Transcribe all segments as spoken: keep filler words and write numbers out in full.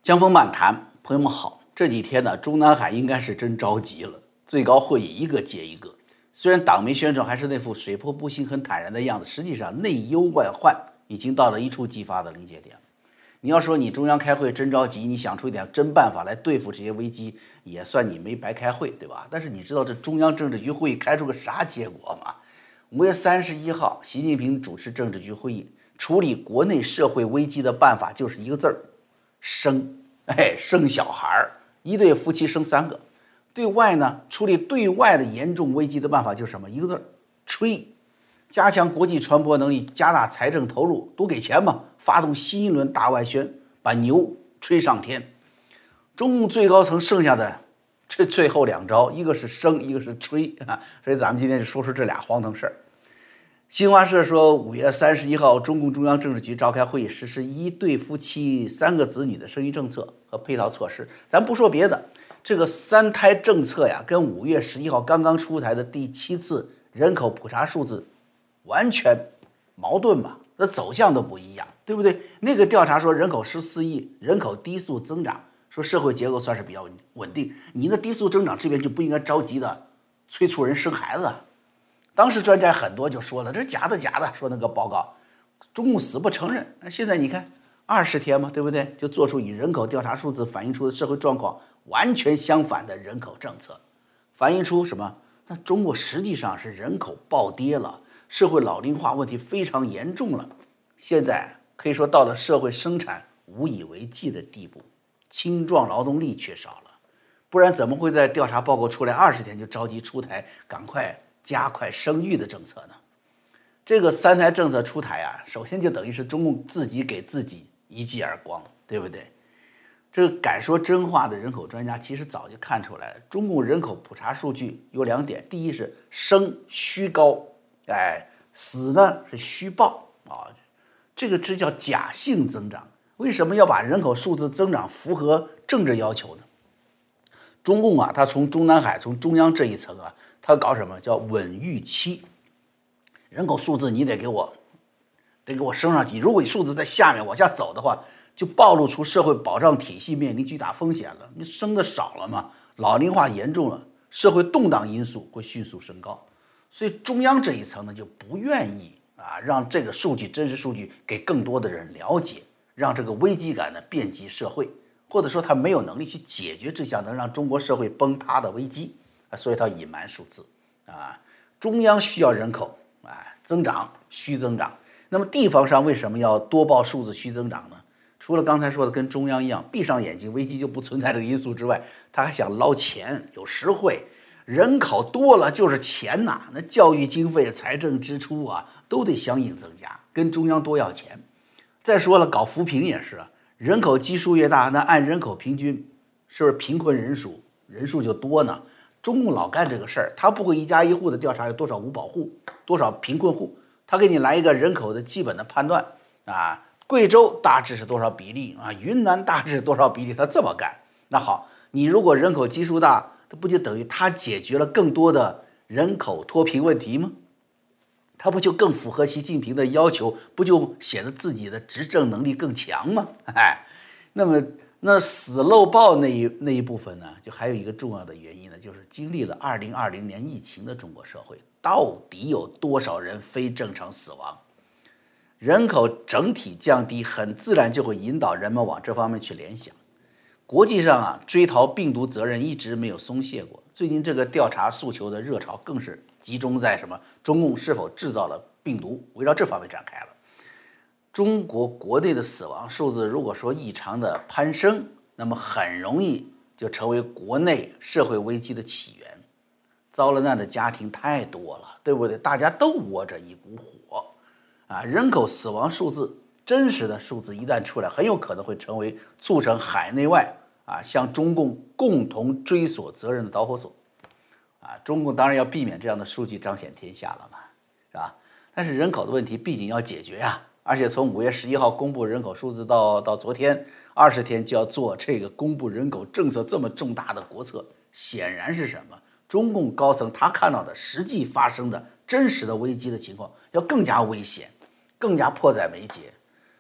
江峰漫谈，朋友们好。这几天呢，中南海应该是真着急了，最高会议一个接一个。虽然党媒宣传还是那副水泼不兴、很坦然的样子，实际上内忧外患已经到了一触即发的临界点了。你要说你中央开会真着急，你想出一点真办法来对付这些危机，也算你没白开会，对吧？但是你知道这中央政治局会议开出个啥结果吗？五月三十一号，习近平主持政治局会议，处理国内社会危机的办法就是一个字儿：生。哎，生小孩儿，一对夫妻生三个。对外呢，处理对外的严重危机的办法就是什么？一个字儿：吹。加强国际传播能力，加大财政投入，多给钱嘛，发动新一轮大外宣，把牛吹上天。中共最高层剩下的这最后两招，一个是生，一个是吹啊。所以咱们今天就说说这俩荒唐事儿。新华社说，五月三十一号，中共中央政治局召开会议，实施一对夫妻三个子女的生育政策和配套措施。咱不说别的，这个三胎政策呀，跟五月十一号刚刚出台的第七次人口普查数字完全矛盾嘛，那走向都不一样，对不对？那个调查说人口十四亿，人口低速增长，说社会结构算是比较稳定。你那低速增长这边就不应该着急的催促人生孩子啊。当时专家很多就说了，这是假的假的，说那个报告，中共死不承认。现在你看二十天嘛，对不对？就做出与人口调查数字反映出的社会状况完全相反的人口政策，反映出什么？那中国实际上是人口暴跌了，社会老龄化问题非常严重了，现在可以说到了社会生产无以为继的地步，青壮劳动力缺少了，不然怎么会在调查报告出来二十天就着急出台赶快加快生育的政策呢？这个三胎政策出台啊，首先就等于是中共自己给自己一记耳光，对不对？这个敢说真话的人口专家其实早就看出来了，中共人口普查数据有两点：第一是生虚高，哎，死呢是虚报啊，这个这叫假性增长。为什么要把人口数字增长符合政治要求呢？中共啊，他从中南海从中央这一层啊，他搞什么叫稳预期？人口数字你得给我，得给我升上去。如果你数字在下面往下走的话，就暴露出社会保障体系面临巨大风险了。你生的少了嘛，老龄化严重了，社会动荡因素会迅速升高。所以中央这一层呢，就不愿意啊让这个数据真实数据给更多的人了解，让这个危机感呢遍及社会，或者说他没有能力去解决这项能让中国社会崩塌的危机。所以他隐瞒数字啊，中央需要人口啊增长虚增长，那么地方上为什么要多报数字虚增长呢？除了刚才说的跟中央一样闭上眼睛危机就不存在这个因素之外，他还想捞钱，有实惠，人口多了就是钱呐，那教育经费、财政支出啊都得相应增加，跟中央多要钱。再说了，搞扶贫也是啊，人口基数越大，那按人口平均是不是贫困人数人数就多呢？中共老干这个事儿，他不会一家一户的调查有多少无保户，多少贫困户，他给你来一个人口的基本的判断啊，贵州大致是多少比例啊，云南大致是多少比例，他这么干。那好，你如果人口基数大，这不就等于他解决了更多的人口脱贫问题吗？他不就更符合习近平的要求，不就显得自己的执政能力更强吗？哎，那么那死漏报那一那一部分呢，就还有一个重要的原因呢，就是经历了二零二零年疫情的中国社会，到底有多少人非正常死亡？人口整体降低，很自然就会引导人们往这方面去联想。国际上啊，追逃病毒责任一直没有松懈过。最近这个调查诉求的热潮更是集中在什么？中共是否制造了病毒？围绕这方面展开了。中国国内的死亡数字如果说异常的攀升，那么很容易就成为国内社会危机的起源。遭了难的家庭太多了，对不对？大家都窝着一股火啊！人口死亡数字真实的数字一旦出来，很有可能会成为促成海内外啊向中共共同追索责任的导火索啊！中共当然要避免这样的数据彰显天下了嘛，是吧？但是人口的问题毕竟要解决呀、啊。而且从五月十一号公布人口数字到到昨天二十天就要做这个公布人口政策这么重大的国策，显然是什么？中共高层他看到的实际发生的真实的危机的情况要更加危险，更加迫在眉睫。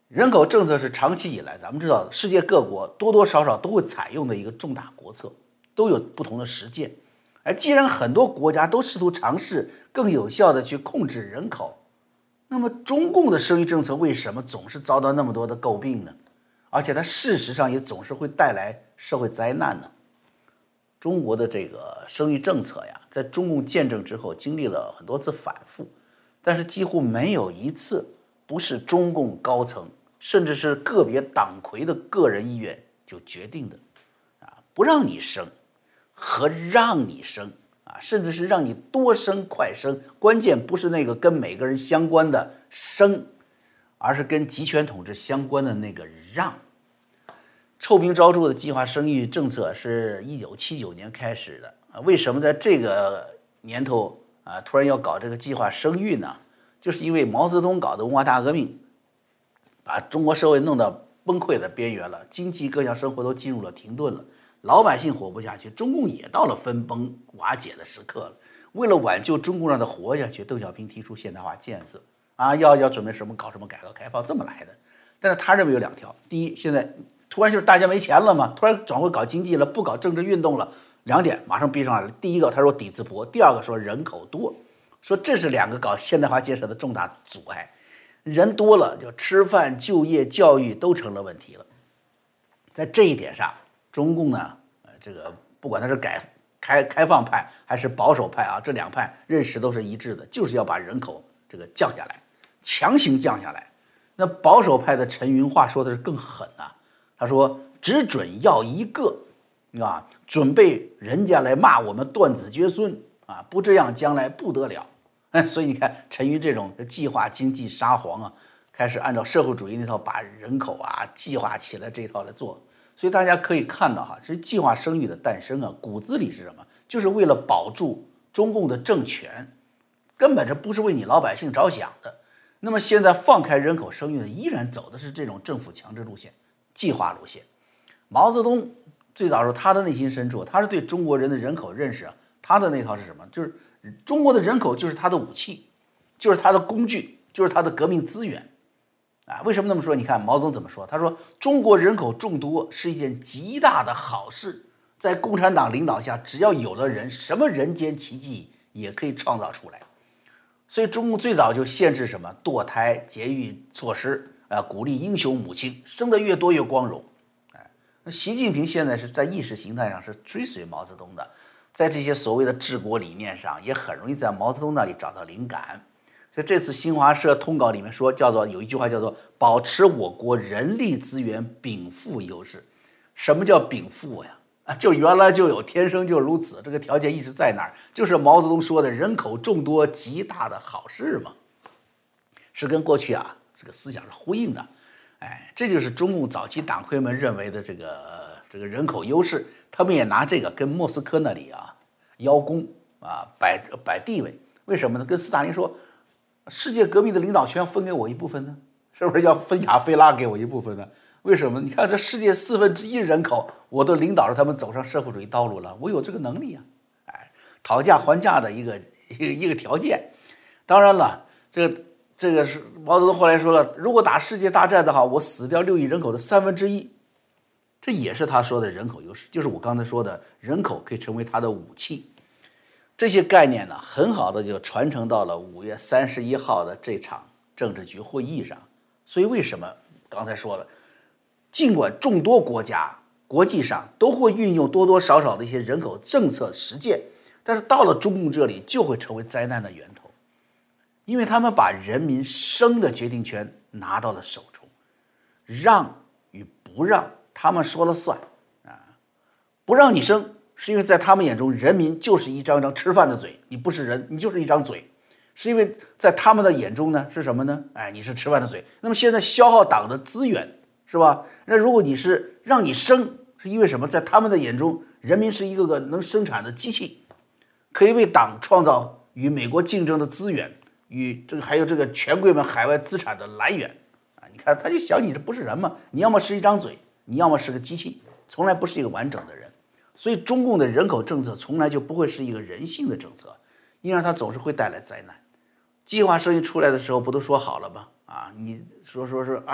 人口政策是长期以来咱们知道世界各国多多少少都会采用的一个重大国策，都有不同的实践。而既然很多国家都试图尝试更有效的去控制人口，那么中共的生育政策为什么总是遭到那么多的诟病呢？而且它事实上也总是会带来社会灾难呢？中国的这个生育政策呀，在中共建政之后经历了很多次反复，但是几乎没有一次不是中共高层甚至是个别党魁的个人意愿就决定的啊，不让你生和让你生啊，甚至是让你多生快生，关键不是那个跟每个人相关的生，而是跟集权统治相关的那个让。臭名昭著的计划生育政策是一九七九年开始的啊，为什么在这个年头啊突然要搞这个计划生育呢？就是因为毛泽东搞的文化大革命，把中国社会弄到崩溃的边缘了，经济各项生活都进入了停顿了，老百姓活不下去，中共也到了分崩瓦解的时刻了。为了挽救中共让它活下去，邓小平提出现代化建设啊，要要准备什么搞什么改革开放，这么来的。但是他认为有两条：第一，现在突然就是大家没钱了嘛，突然转回搞经济了，不搞政治运动了，两点马上逼上来了。第一个他说底子薄，第二个说人口多，说这是两个搞现代化建设的重大阻碍。人多了，就吃饭、就业、教育都成了问题了。在这一点上，中共呢，呃，这个不管他是改开开放派还是保守派啊，这两派认识都是一致的，就是要把人口这个降下来，强行降下来。那保守派的陈云话说的是更狠啊，他说只准要一个，啊，准备人家来骂我们断子绝孙啊，不这样将来不得了。所以你看陈云这种计划经济沙皇啊，开始按照社会主义那套把人口啊计划起来这一套来做。所以大家可以看到哈，其实计划生育的诞生啊，骨子里是什么？就是为了保住中共的政权，根本这不是为你老百姓着想的。那么现在放开人口生育呢，依然走的是这种政府强制路线、计划路线。毛泽东最早时候他的内心深处，他是对中国人的人口认识啊，他的那套是什么？就是中国的人口就是他的武器，就是他的工具，就是他的革命资源啊。为什么那么说？你看毛泽东怎么说？他说中国人口众多是一件极大的好事，在共产党领导下，只要有了人，什么人间奇迹也可以创造出来。所以中共最早就限制什么堕胎、节育措施，呃，鼓励英雄母亲，生得越多越光荣。哎，那习近平现在是在意识形态上是追随毛泽东的，在这些所谓的治国理念上，也很容易在毛泽东那里找到灵感。所以这次新华社通稿里面说，叫做有一句话叫做“保持我国人力资源禀赋优势”。什么叫禀赋呀？啊，就原来就有，天生就如此，这个条件一直在那儿，就是毛泽东说的人口众多极大的好事嘛，是跟过去啊这个思想是呼应的。哎，这就是中共早期党魁们认为的这个、呃、这个人口优势，他们也拿这个跟莫斯科那里啊邀功啊摆摆地位。为什么呢？跟斯大林说，世界革命的领导权分给我一部分呢，是不是要分亚非拉给我一部分呢？为什么？你看这世界四分之一人口，我都领导着他们走上社会主义道路了，我有这个能力啊！哎，讨价还价的一个一个一个条件。当然了，这个这个是毛泽东后来说了，如果打世界大战的话，我死掉六亿人口的三分之一，这也是他说的人口优势，就是我刚才说的人口可以成为他的武器。这些概念呢，很好的就传承到了五月三十一号的这场政治局会议上。所以为什么刚才说了？尽管众多国家国际上都会运用多多少少的一些人口政策实践，但是到了中共这里就会成为灾难的源头，因为他们把人民生的决定权拿到了手中，让与不让他们说了算啊！不让你生，是因为在他们眼中人民就是一张张吃饭的嘴，你不是人，你就是一张嘴，是因为在他们的眼中呢是什么呢？哎，你是吃饭的嘴。那么现在消耗党的资源。是吧？那如果你是让你生，是因为什么？在他们的眼中，人民是一个个能生产的机器，可以为党创造与美国竞争的资源，与这个还有这个权贵们海外资产的来源啊！你看，他就想你这不是人吗？你要么是一张嘴，你要么是个机器，从来不是一个完整的人。所以，中共的人口政策从来就不会是一个人性的政策，因为它总是会带来灾难。计划生育出来的时候，不都说好了吗？啊，你说说说啊。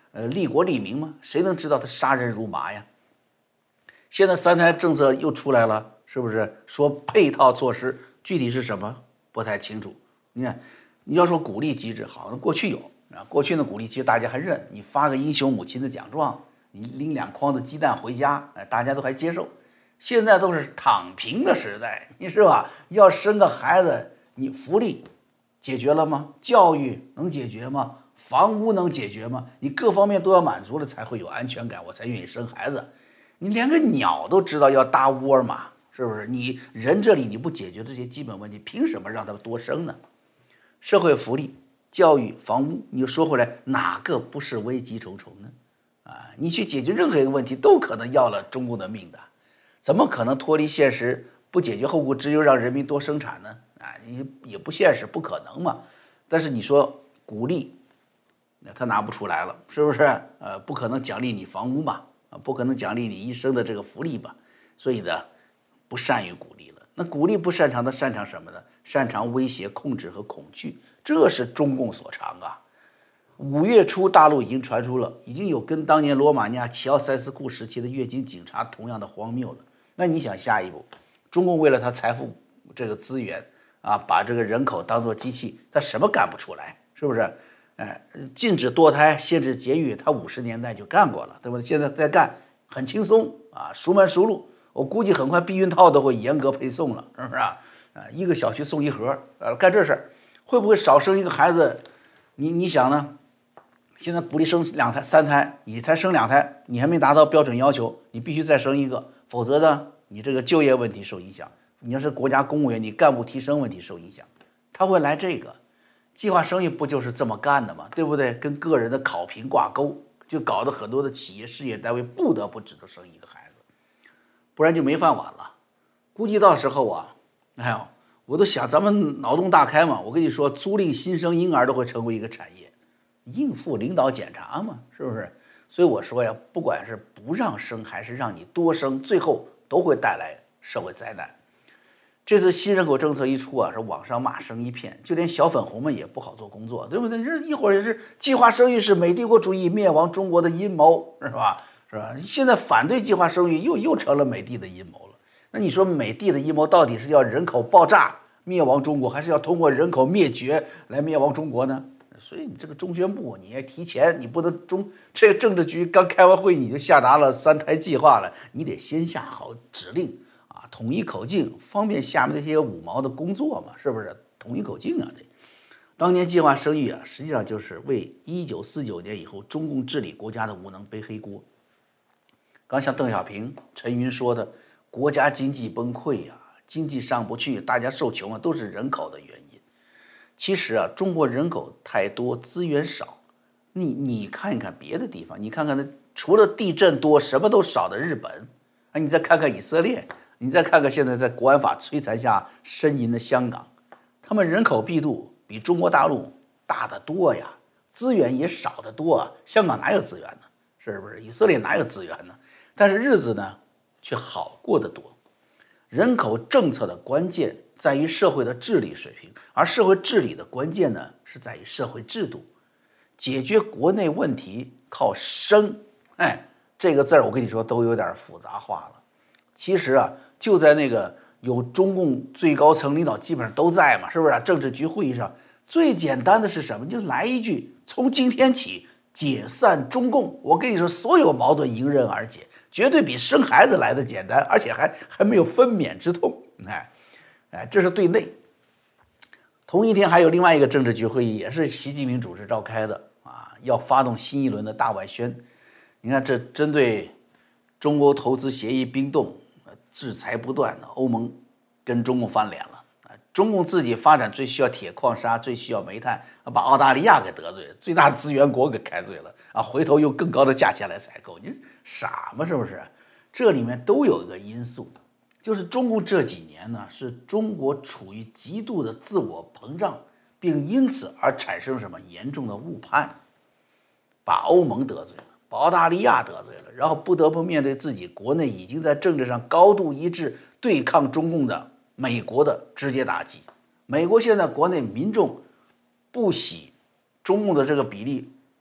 呃利国利民吗？谁能知道他杀人如麻呀？现在三胎政策又出来了，是不是？说配套措施具体是什么不太清楚。你看，你要说鼓励机制，好像过去有啊，过去的鼓励机制大家还认，你发个英雄母亲的奖状，你拎两筐子鸡蛋回家，哎，大家都还接受。现在都是躺平的时代，你是吧？要生个孩子，你福利解决了吗？教育能解决吗？房屋能解决吗？你各方面都要满足了，才会有安全感，我才愿意生孩子。你连个鸟都知道要搭窝嘛，是不是？你人这里你不解决这些基本问题，凭什么让他们多生呢？社会福利、教育、房屋，你说回来，哪个不是危机重重呢？啊，你去解决任何一个问题，都可能要了中共的命的。怎么可能脱离现实，不解决后顾之忧，让人民多生产呢？啊，你也不现实，不可能嘛。但是你说鼓励，那他拿不出来了，是不是？呃，不可能奖励你房屋嘛，啊，不可能奖励你一生的这个福利吧。所以呢，不善于鼓励了。那鼓励不擅长的，擅长什么呢？擅长威胁、控制和恐惧，这是中共所长啊。五月初，大陆已经传出了，已经有跟当年罗马尼亚齐奥塞斯库时期的月经警察同样的荒谬了。那你想下一步，中共为了他财富这个资源啊，把这个人口当作机器，他什么干不出来？是不是？哎，禁止堕胎、限制节育，他五十年代就干过了，对吧？现在在干，很轻松啊，熟门熟路。我估计很快避孕套都会严格配送了，是不是啊？啊，一个小区送一盒，呃，干这事儿，会不会少生一个孩子？你你想呢？现在鼓励生两胎、三胎，你才生两胎，你还没达到标准要求，你必须再生一个，否则呢，你这个就业问题受影响。你要是国家公务员，你干部提升问题受影响，他会来这个。计划生育不就是这么干的吗？对不对？跟个人的考评挂钩，就搞得很多的企业事业单位不得不只能生一个孩子，不然就没饭碗了。估计到时候啊，哎呦，我都想咱们脑洞大开嘛。我跟你说，租赁新生婴儿都会成为一个产业。应付领导检查嘛，是不是？所以我说呀，不管是不让生还是让你多生，最后都会带来社会灾难。这次新人口政策一出啊，是网上骂声一片，就连小粉红们也不好做工作，对不对？这一会儿是计划生育是美帝国主义灭亡中国的阴谋，是吧？是吧？现在反对计划生育又又成了美帝的阴谋了。那你说美帝的阴谋到底是要人口爆炸灭亡中国，还是要通过人口灭绝来灭亡中国呢？所以你这个中宣部，你也提前，你不能中这个政治局刚开完会你就下达了三胎计划了，你得先下好指令啊，统一口径，方便下面这些五毛的工作嘛，是不是？统一口径啊，得。当年计划生育啊，实际上就是为一九四九年以后中共治理国家的无能背黑锅。刚像邓小平、陈云说的，国家经济崩溃呀、啊，经济上不去，大家受穷啊，都是人口的原因。其实啊，中国人口太多，资源少。你你看一看别的地方，你看看那除了地震多，什么都少的日本，啊，你再看看以色列，你再看看现在在国安法摧残下呻吟的香港，他们人口密度比中国大陆大得多呀，资源也少得多啊。香港哪有资源呢？是不是？以色列哪有资源呢？但是日子呢，却好过得多。人口政策的关键在于社会的治理水平，而社会治理的关键呢，是在于社会制度。解决国内问题靠生，哎，这个字儿我跟你说都有点复杂化了。其实啊，就在那个有中共最高层领导基本上都在嘛，是不是、啊？政治局会议上最简单的是什么？就来一句：从今天起解散中共。我跟你说，所有矛盾迎刃而解。绝对比生孩子来的简单，而且还还没有分娩之痛，哎，哎，这是对内。同一天还有另外一个政治局会议，也是习近平主持召开的啊，要发动新一轮的大外宣。你看，这针对中欧投资协议冰冻，制裁不断，欧盟跟中共翻脸了。中共自己发展最需要铁矿砂，最需要煤炭，把澳大利亚给得罪了，最大资源国给开罪了啊！回头用更高的价钱来采购，你傻吗？是不是？这里面都有一个因素，就是中共这几年呢，是中国处于极度的自我膨胀，并因此而产生什么严重的误判，把欧盟得罪了，把澳大利亚得罪了，然后不得不面对自己国内已经在政治上高度一致对抗中共的美国的直接打击。美国现在国内民众不喜中共的这个比例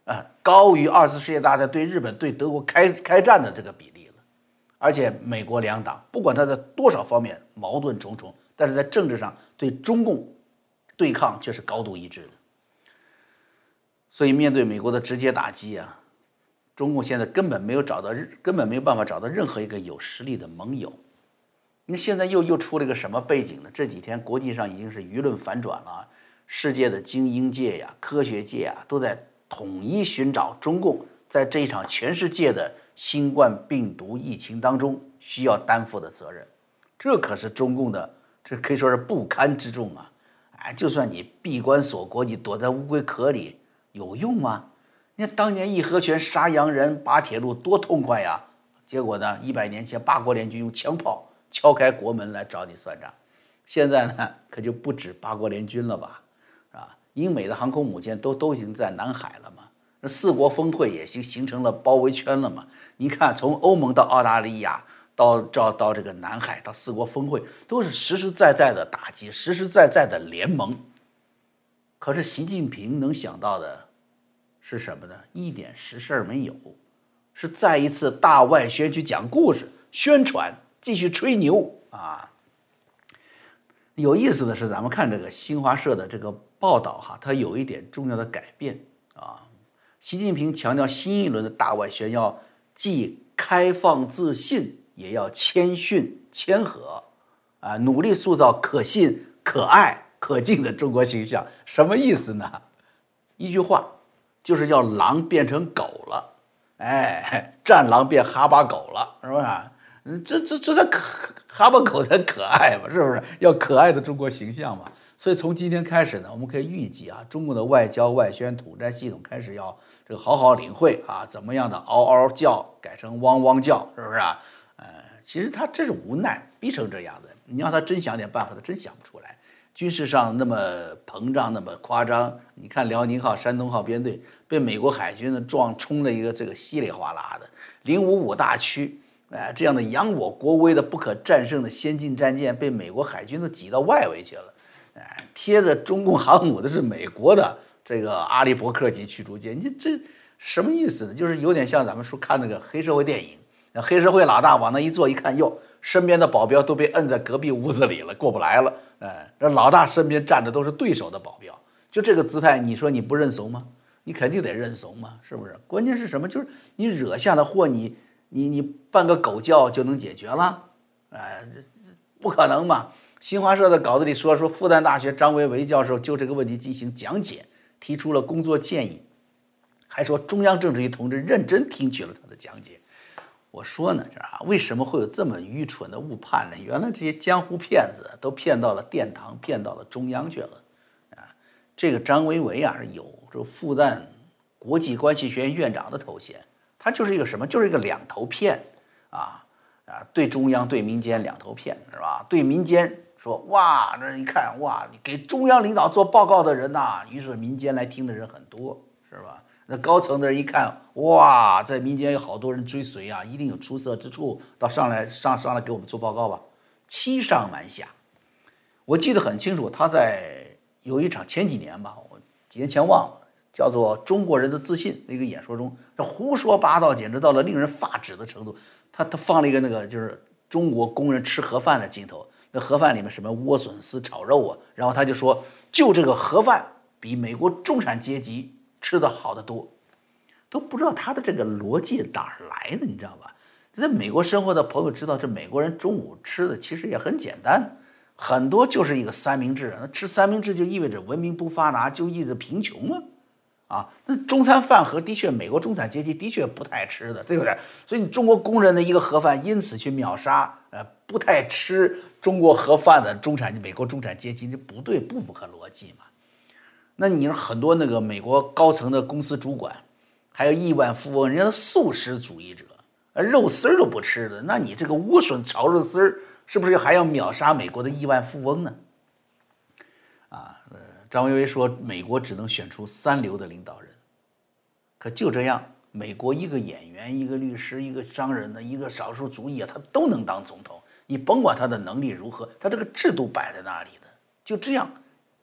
啊，高于二次世界大战对日本、对德国开开战的这个比例了。而且美国两党不管它在多少方面矛盾重重，但是在政治上对中共对抗却是高度一致的。所以面对美国的直接打击啊，中共现在根本没有找到，根本没有办法找到任何一个有实力的盟友。那现在又又出了一个什么背景呢？这几天国际上已经是舆论反转了，世界的精英界呀、科学界呀，都在统一寻找中共在这一场全世界的新冠病毒疫情当中需要担负的责任。这可是中共的，这可以说是不堪之重啊！哎，就算你闭关锁国，你躲在乌龟壳里有用吗？你看当年义和拳杀洋人、扒铁路多痛快呀！结果呢，一百年前八国联军用枪炮敲开国门来找你算账。现在呢，可就不止八国联军了吧？啊，英美的航空母舰都都已经在南海了嘛，那四国峰会也形形成了包围圈了嘛。你看，从欧盟到澳大利亚，到到到这个南海，到四国峰会，都是实实在在的打击，实实在在的联盟。可是习近平能想到的是什么呢？一点实事没有，是再一次大外宣去讲故事、宣传，继续吹牛啊！有意思的是，咱们看这个新华社的这个报道哈，它有一点重要的改变啊。习近平强调，新一轮的大外宣要既开放自信，也要谦逊谦和啊，努力塑造可信、可爱、可敬的中国形象。什么意思呢？一句话，就是要狼变成狗了，哎，战狼变哈巴狗了，是不是？这这这才可哈巴狗才可爱嘛，是不是？要可爱的中国形象嘛。所以从今天开始呢，我们可以预计啊，中国的外交、外宣、统战系统开始要这个好好领会啊，怎么样的嗷嗷叫改成汪汪叫，是不是啊？呃，其实他这是无奈，逼成这样的。你让他真想点办法，他真想不出来。军事上那么膨胀，那么夸张，你看辽宁号、山东号编队被美国海军的撞冲了一个这个稀里哗啦的，零五五大区。哎，这样的扬我国威的不可战胜的先进战舰被美国海军都挤到外围去了。哎，贴着中共航母的是美国的这个阿利伯克级驱逐舰，你这什么意思呢？就是有点像咱们说看那个黑社会电影，那黑社会老大往那一坐，一看哟，身边的保镖都被摁在隔壁屋子里了，过不来了。哎，这老大身边站的都是对手的保镖，就这个姿态，你说你不认怂吗？你肯定得认怂嘛，是不是？关键是什么？就是你惹下的祸，你。你你办个狗叫就能解决了？哎，不可能嘛！新华社的稿子里说，说复旦大学张维为教授就这个问题进行讲解，提出了工作建议，还说中央政治局同志认真听取了他的讲解。我说呢，这啊，为什么会有这么愚蠢的误判呢？原来这些江湖骗子都骗到了殿堂，骗到了中央去了啊！这个张维为啊，有这复旦国际关系学院院长的头衔。他就是一个什么？就是一个两头骗啊啊！对中央、对民间两头骗，是吧？对民间说哇，这一看哇，你给中央领导做报告的人呐、啊，于是民间来听的人很多，是吧？那高层的人一看哇，在民间有好多人追随啊，一定有出色之处，到上来上上来给我们做报告吧，欺上瞒下。我记得很清楚，他在有一场前几年吧，我几年前忘了。叫做中国人的自信那个演说中，这胡说八道，简直到了令人发指的程度。他他放了一个那个就是中国工人吃盒饭的镜头，那盒饭里面什么莴笋丝炒肉啊，然后他就说，就这个盒饭比美国中产阶级吃的好得多，都不知道他的这个逻辑哪儿来的，你知道吧？在美国生活的朋友知道，这美国人中午吃的其实也很简单，很多就是一个三明治，那吃三明治就意味着文明不发达，就意味着贫穷啊。啊，那中餐饭盒的确，美国中产阶级的确不太吃的，对不对？所以你中国工人的一个盒饭，因此去秒杀呃不太吃中国盒饭的中产美国中产阶级，这不对，不符合逻辑嘛。那你说很多那个美国高层的公司主管，还有亿万富翁，人家的素食主义者，肉丝儿都不吃的，那你这个莴笋炒肉丝儿，是不是还要秒杀美国的亿万富翁呢？啊。张维为说，美国只能选出三流的领导人，可就这样，美国一个演员、一个律师、一个商人的一个少数族裔啊，他都能当总统。你甭管他的能力如何，他这个制度摆在那里的，就这样，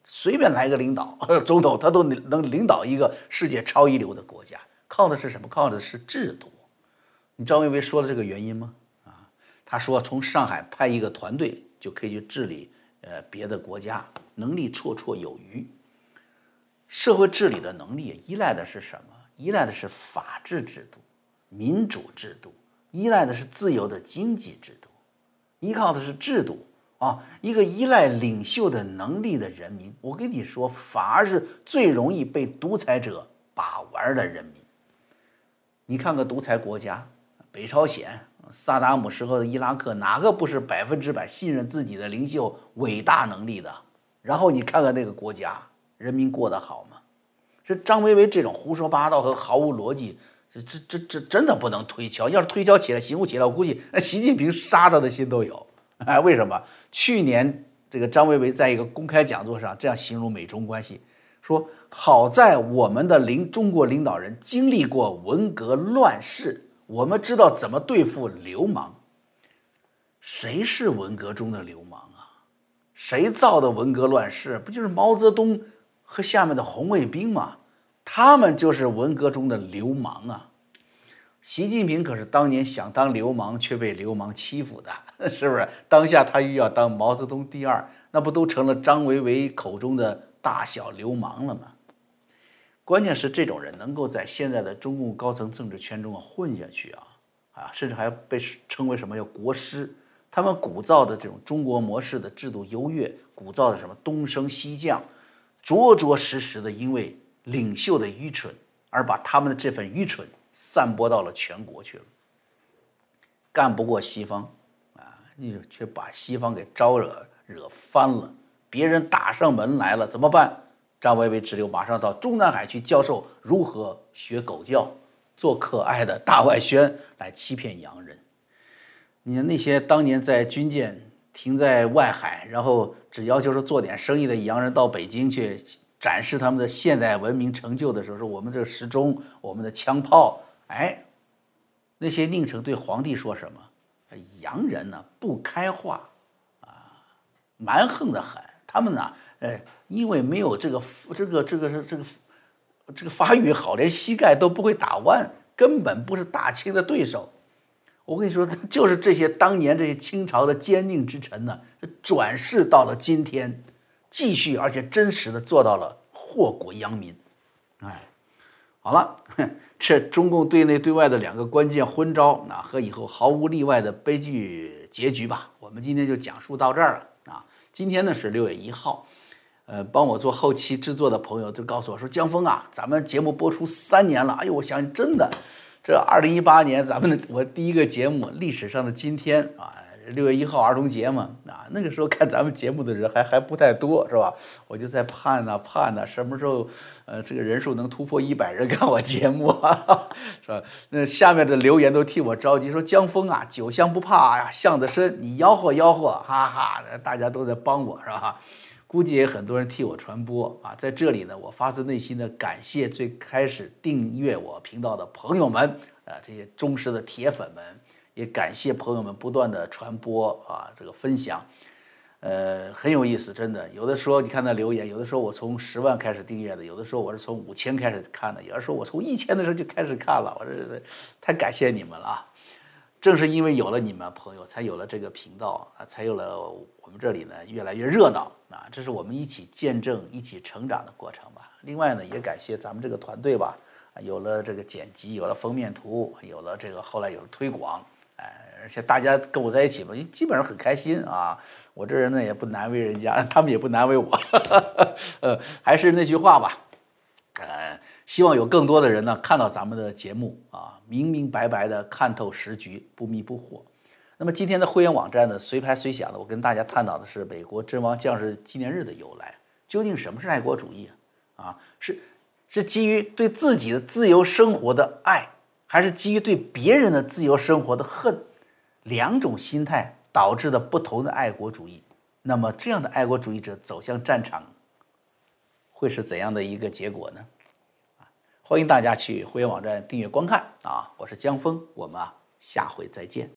随便来个领导总统，他都能领导一个世界超一流的国家，靠的是什么？靠的是制度。你张维为说了这个原因吗？啊，他说从上海派一个团队就可以去治理呃别的国家，能力绰绰有余。社会治理的能力依赖的是什么？依赖的是法治制度、民主制度，依赖的是自由的经济制度，依靠的是制度啊！一个依赖领袖的能力的人民，我跟你说，反而是最容易被独裁者把玩的人民。你看个独裁国家，北朝鲜、萨达姆时候的伊拉克，哪个不是百分之百信任自己的领袖伟大能力的？然后你看看那个国家，人民过得好吗？是张维为这种胡说八道和毫无逻辑，这这这这真的不能推敲。要是推敲起来、行不起来，我估计那习近平杀他的心都有。哎，为什么？去年这个张维为在一个公开讲座上这样形容美中关系，说好在我们的领中国领导人经历过文革乱世，我们知道怎么对付流氓。谁是文革中的流氓啊？谁造的文革乱世？不就是毛泽东和下面的红卫兵嘛？他们就是文革中的流氓啊！习近平可是当年想当流氓却被流氓欺负的，是不是？当下他又要当毛泽东第二，那不都成了张维为口中的大小流氓了吗？关键是这种人能够在现在的中共高层政治圈中混下去啊啊，甚至还被称为什么叫国师。他们鼓噪的这种中国模式的制度优越，鼓噪的什么东升西降，着着实实的因为领袖的愚蠢而把他们的这份愚蠢散播到了全国去了。干不过西方啊，你却把西方给招惹惹翻了，别人打上门来了怎么办？张维为只有马上到中南海去教授如何学狗叫，做可爱的大外宣来欺骗洋人。你看那些当年在军舰停在外海，然后只要求是做点生意的洋人到北京去展示他们的现代文明成就的时候，说我们这个时钟，我们的枪炮，哎，那些宁城对皇帝说什么？洋人呢不开化啊，蛮横的很。他们呢，呃，因为没有这个这个这个这个这个发育好，连膝盖都不会打弯，根本不是大清的对手。我跟你说，就是这些当年这些清朝的坚定之臣呢，转世到了今天，继续而且真实的做到了祸国殃民。哎，好了，这中共对内对外的两个关键昏招啊，和以后毫无例外的悲剧结局吧，我们今天就讲述到这儿了啊。今天呢是六月一号，呃，帮我做后期制作的朋友就告诉我说，江峰啊，咱们节目播出三年了，哎呦，我想真的。这二零一八年咱们的我第一个节目历史上的今天啊，六月一号儿童节嘛啊，那个时候看咱们节目的人还还不太多是吧？我就在盼呐盼呐，什么时候呃这个人数能突破一百人看我节目啊，是吧？那下面的留言都替我着急，说江峰啊，酒香不怕呀巷子深，你吆喝吆喝，哈哈，大家都在帮我是吧？估计也很多人替我传播啊，在这里呢，我发自内心的感谢最开始订阅我频道的朋友们，啊，这些忠实的铁粉们，也感谢朋友们不断的传播啊，这个分享，呃，很有意思，真的。有的说你看那留言，有的说我从十万开始订阅的，有的说我是从五千开始看的，有的说我从一千的时候就开始看了，我这太感谢你们了啊！正是因为有了你们朋友，才有了这个频道啊，才有了我们这里呢越来越热闹啊，这是我们一起见证、一起成长的过程吧。另外呢，也感谢咱们这个团队吧，有了这个剪辑，有了封面图，有了这个后来有了推广，哎，而且大家跟我在一起嘛，基本上很开心啊。我这人呢也不难为人家，他们也不难为我，呃，还是那句话吧，呃，希望有更多的人呢看到咱们的节目啊。明明白白的看透时局，不迷不惑。那么今天的会员网站呢，随拍随想的，我跟大家探讨的是美国阵亡将士纪念日的由来。究竟什么是爱国主义啊？是是基于对自己的自由生活的爱，还是基于对别人的自由生活的恨？两种心态导致的不同的爱国主义。那么这样的爱国主义者走向战场，会是怎样的一个结果呢？欢迎大家去会员网站订阅观看啊！我是江峰，我们啊下回再见。